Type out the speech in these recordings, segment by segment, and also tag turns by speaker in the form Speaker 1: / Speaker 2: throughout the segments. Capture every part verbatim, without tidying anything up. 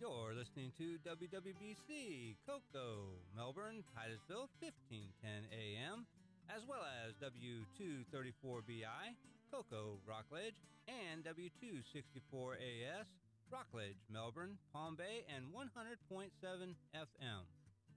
Speaker 1: You're listening to W W B C, Cocoa, Melbourne, Titusville, fifteen ten A M, as well as W two thirty-four B I, Cocoa, Rockledge, and W two sixty-four A S, Rockledge, Melbourne, Palm Bay, and one hundred point seven F M.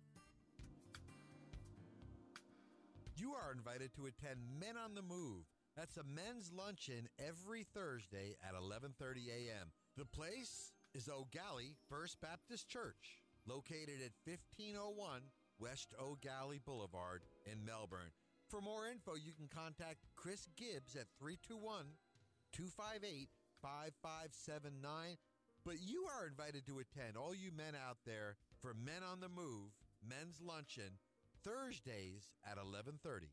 Speaker 2: You are invited to attend Men on the Move. That's a men's luncheon every Thursday at eleven thirty A M. The place is O'Galley First Baptist Church, located at fifteen oh one West O'Galley Boulevard in Melbourne. For more info, you can contact Chris Gibbs at three two one, two five eight, five five seven nine. But you are invited to attend, all you men out there, for Men on the Move, men's luncheon, Thursdays at eleven thirty.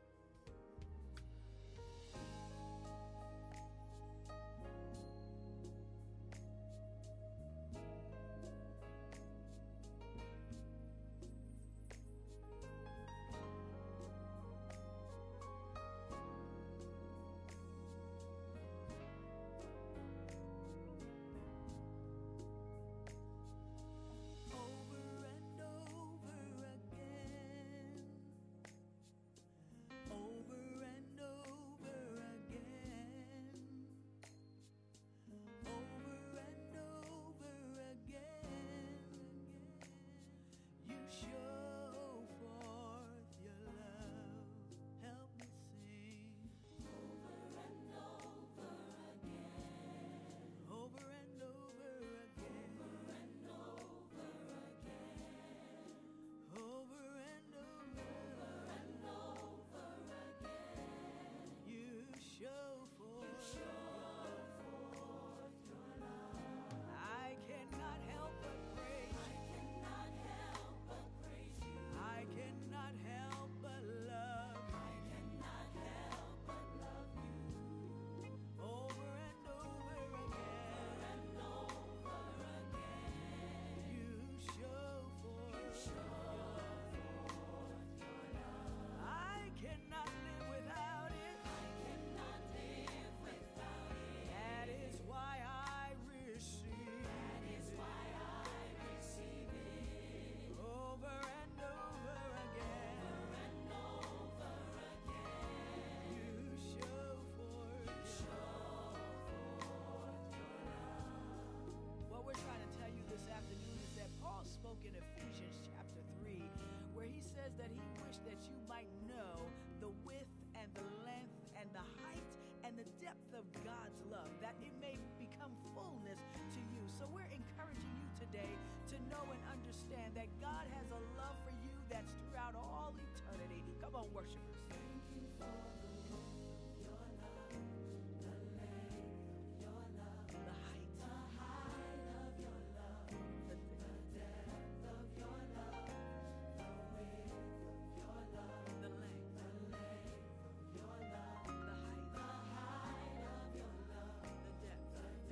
Speaker 3: In Ephesians chapter three, where he says that he wished that you might know the width and the length and the height and the depth of God's love, that it may become fullness to you. So we're encouraging you today to know and understand that God has a love for you that's throughout all eternity. Come on, worshipers. Thank you for the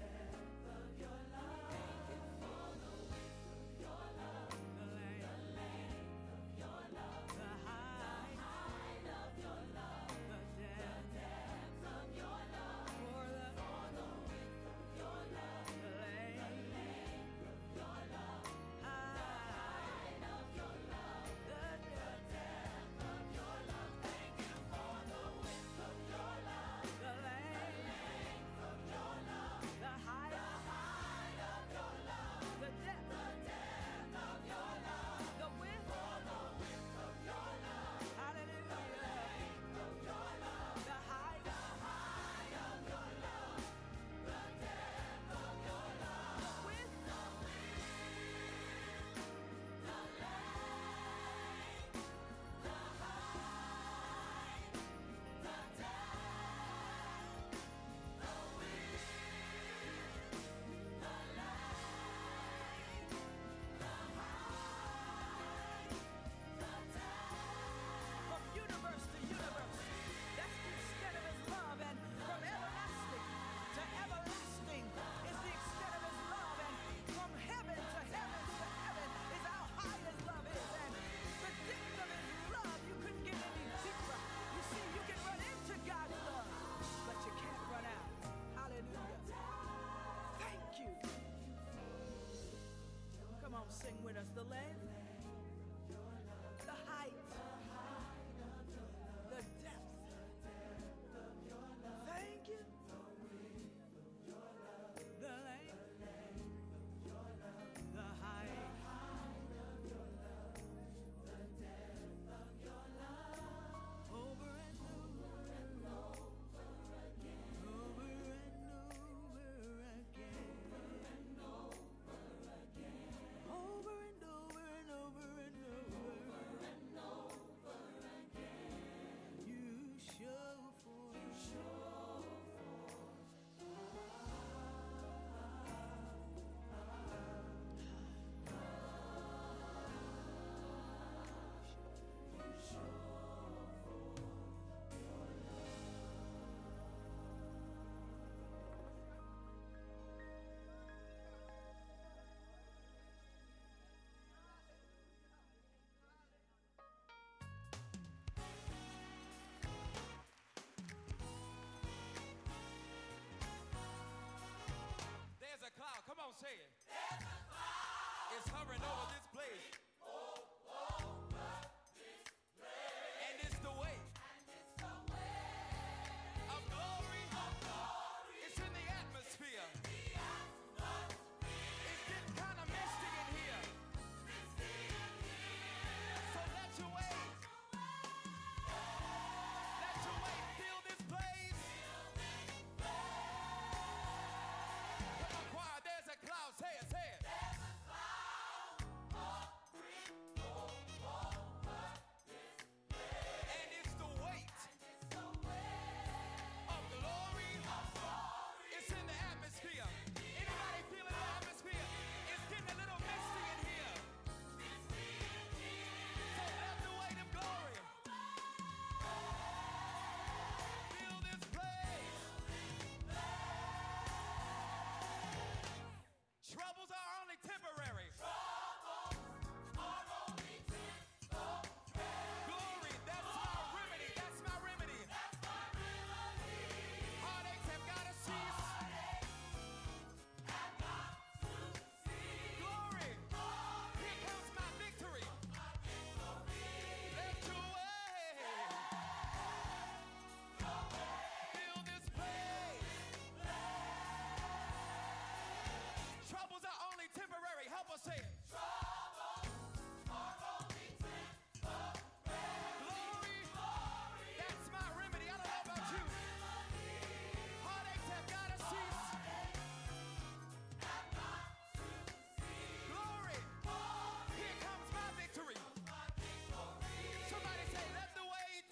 Speaker 3: the
Speaker 4: over this place. And it's the weight of glory. It's in the atmosphere. It's getting kind of misty in here. So let your weight, let your weight fill this place. Come on, choir, there's a cloud. Say it, say it. And it's the weight of glory. It's in the atmosphere. Anybody feeling the atmosphere? It's getting a little misty in here. So let the weight of glory fill this place. Troubles are only temporary. Glory, that's my remedy. That's my remedy. Heartaches have got to cease. Glory, here comes my victory. Let your way fill this place. Troubles are only temporary. Help us say it. Glory, that's my remedy. I don't know about you. Heartaches have got to cease. Glory, here comes my victory. Somebody say, let the weight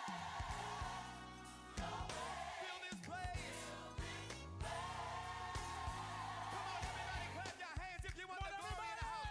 Speaker 4: fill this place. Come on, everybody, clap your hands if you want the glory in the house.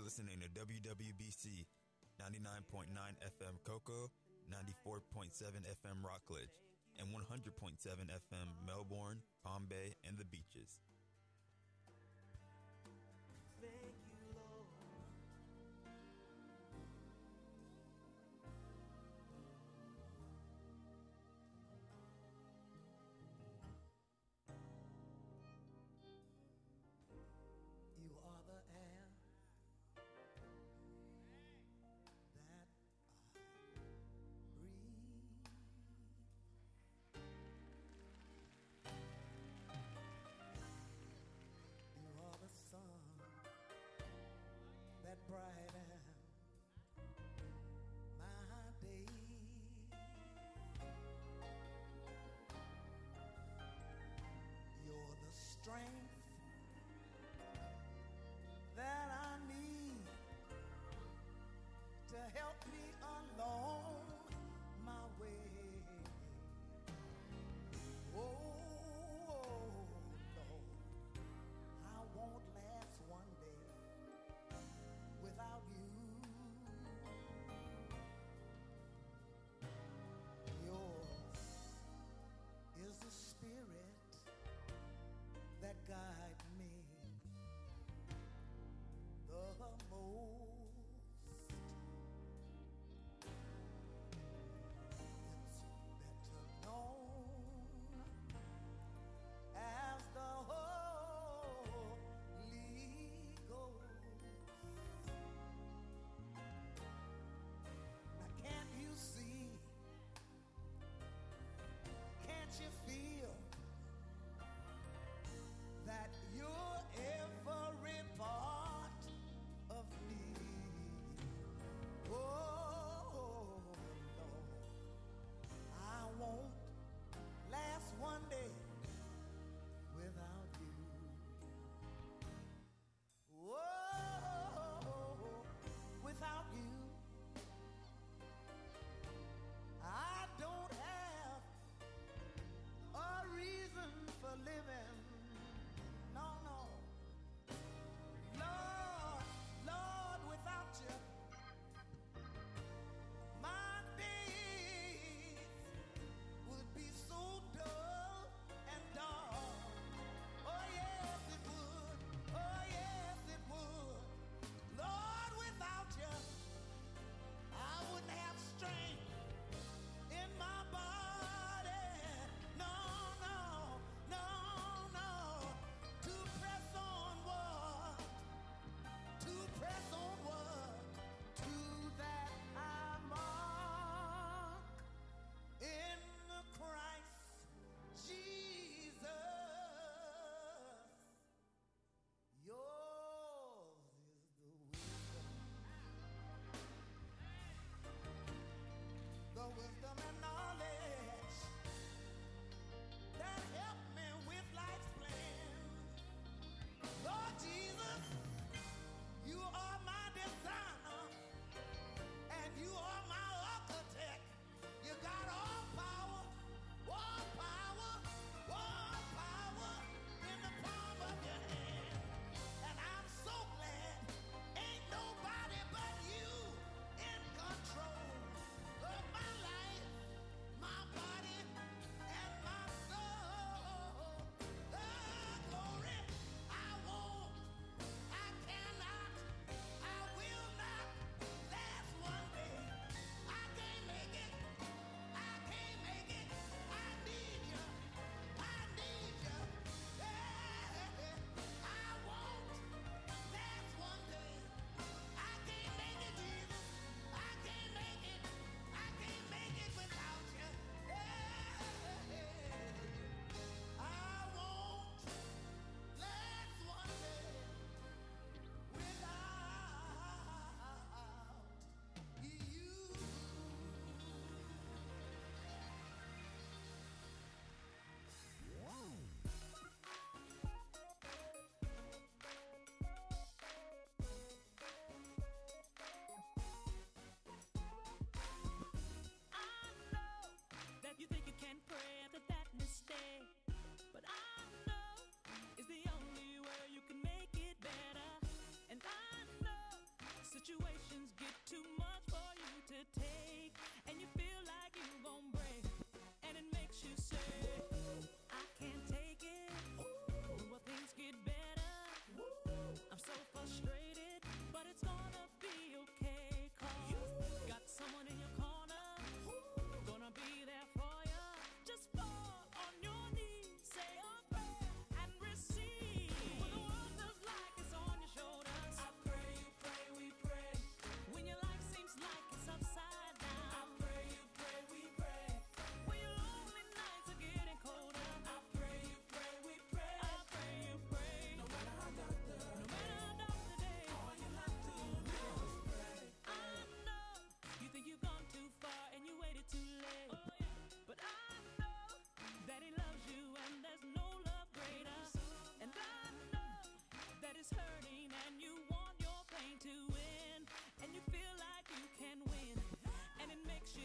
Speaker 5: listening to W W B C ninety-nine point nine F M Cocoa, ninety-four point seven F M Rockledge, and one hundred point seven F M Melbourne, Palm Bay, and the Beaches.
Speaker 6: Thank you, Lord. You are the air that I breathe. You are the sun that brightens my day. You're the strength that I need to help me along my way. Oh, Lord, I won't last one day without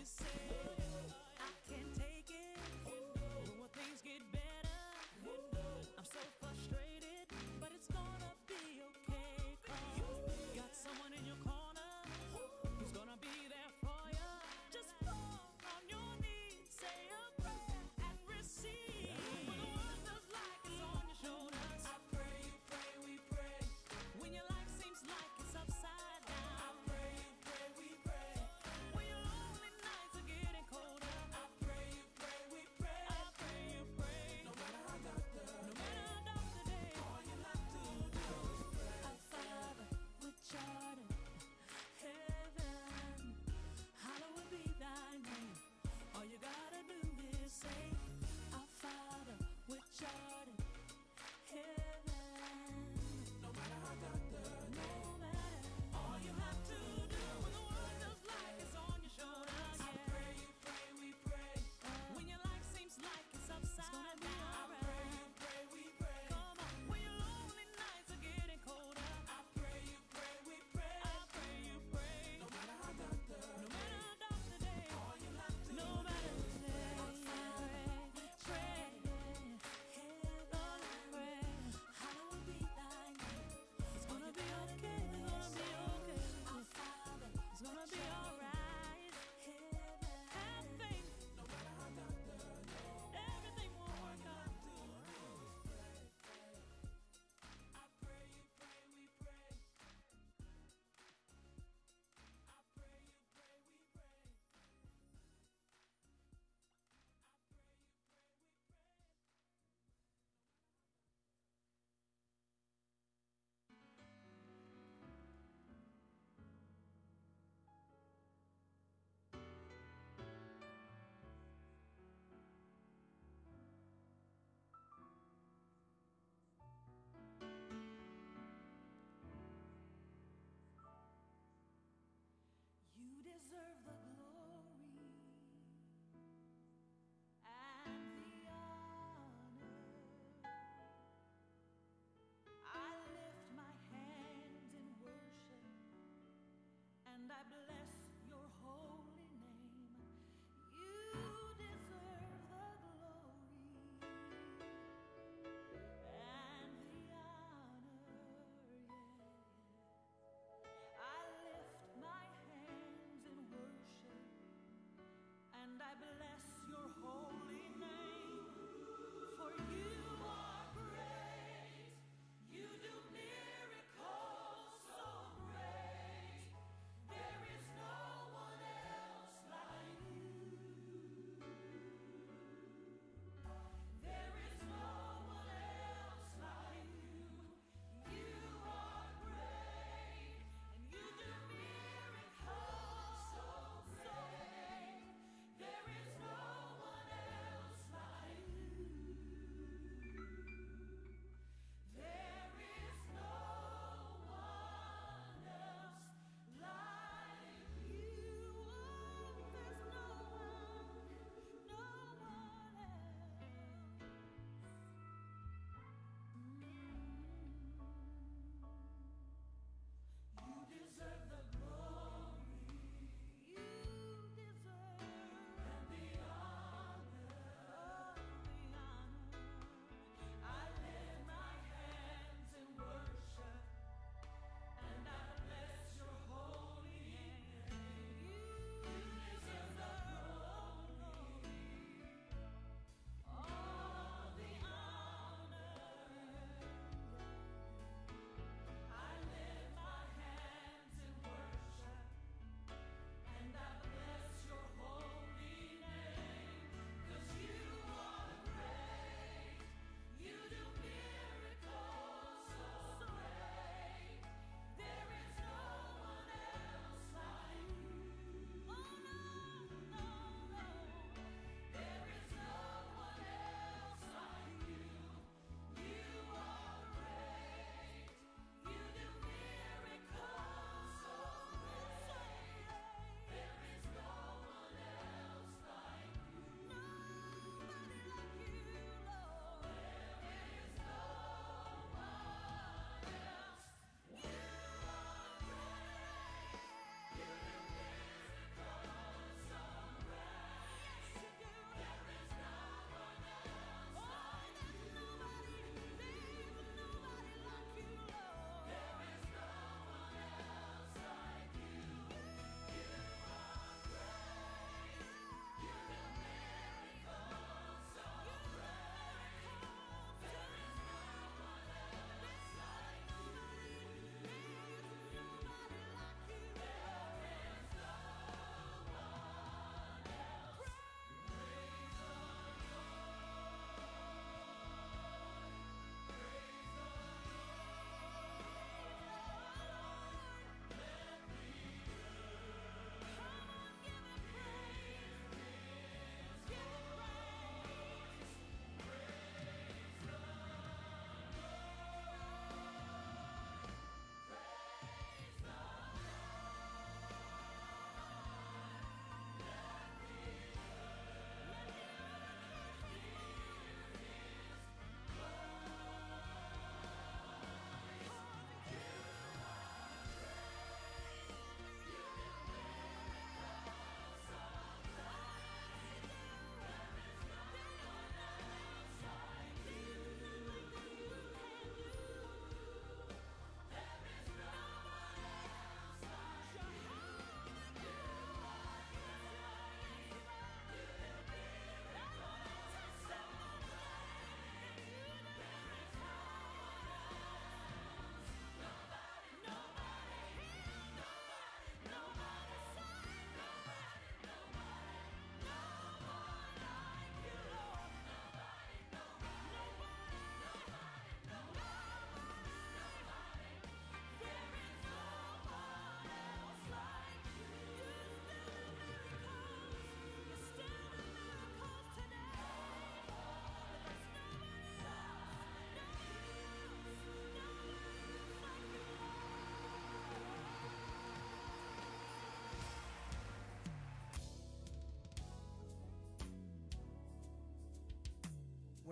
Speaker 7: Upside down. I pray, you pray, we pray. When your lonely nights are getting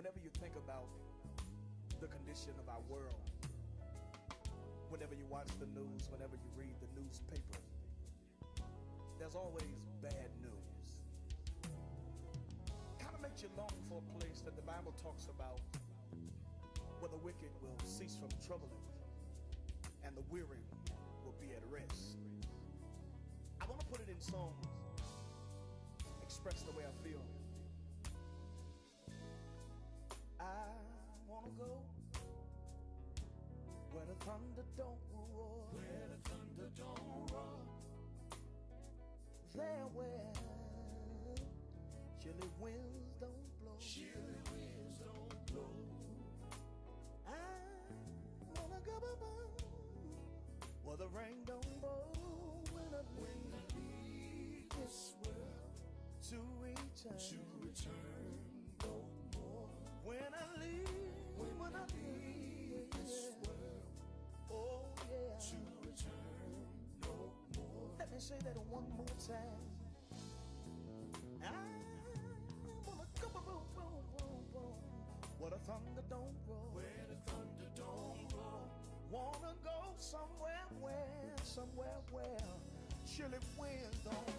Speaker 6: whenever you think about the condition of our world, whenever you watch the news, whenever you read the newspaper, there's always bad news. Kind of makes you long for a place that the Bible talks about where the wicked will cease from troubling and the weary will be at rest. I want to put it in songs, express the way I feel. I want to go where the thunder don't roar, where the thunder don't roar, there where chilly winds don't blow, chilly winds don't blow. I wanna go where the rain don't blow, when I leave this world to return, to return no more. When I leave, when, when I leave this world, oh yeah, to return no more. Let me say that one more time. I wanna go boom, boom, boom, boom, where the thunder don't roar, where the thunder don't roar. Wanna go somewhere where, somewhere where chilly winds don't